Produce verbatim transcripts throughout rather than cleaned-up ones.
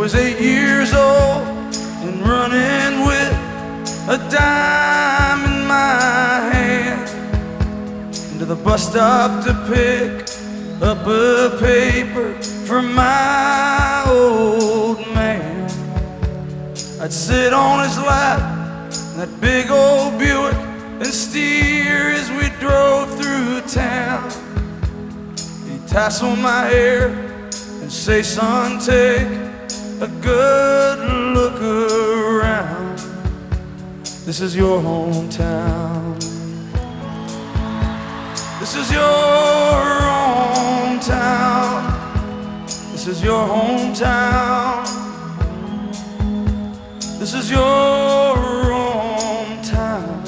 was eight years old and running with a dime in my hand into the bus stop to pick up a paper for my old man. I'd sit on his lap in that big old Buick and steer as we drove through town. He'd tassel my hair and say, son, take a good look around. This is your hometown. This is your hometown. This is your hometown. This is your hometown.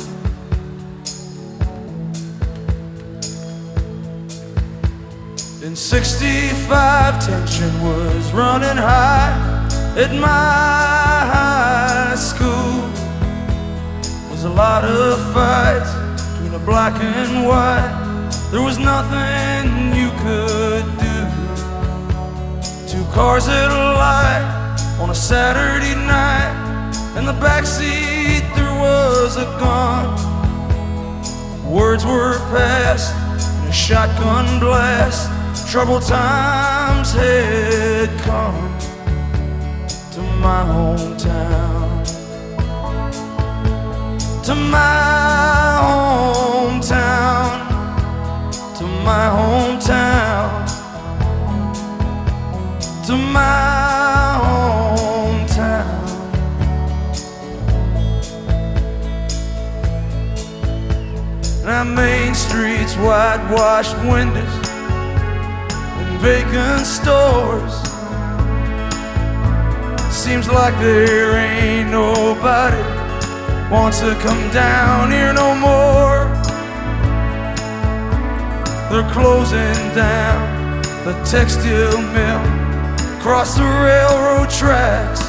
In sixty-five, tension was running high at my high school. There was a lot of fights between the black and white. There was nothing you could do. Two cars at a light on a Saturday night. In the backseat there was a gun. Words were passed in a shotgun blast. Troubled times had come to my hometown. To my hometown. To my hometown. To my hometown. Now Main Street's whitewashed windows and vacant stores. Seems like there ain't nobody wants to come down here no more. They're closing down the textile mill across the railroad tracks.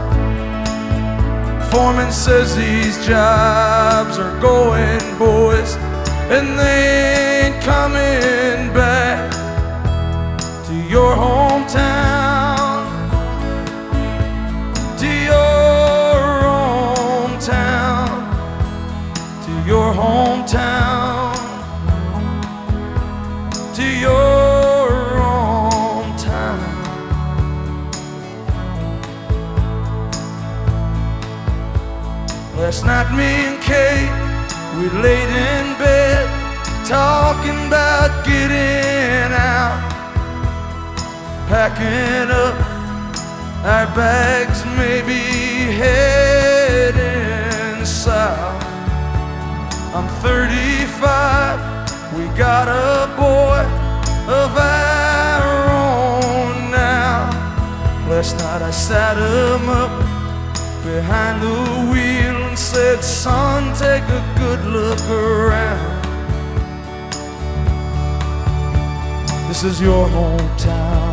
Foreman says these jobs are going, boys, and they ain't coming back to your hometown, to your hometown, to your hometown, to your hometown. Last night me and Kate, we laid in bed talking about getting out, packing up our bags, maybe heading south. I'm thirty-five, we got a boy of our own now. Last night I sat him up behind the wheel and said, son, take a good look around. This is your hometown.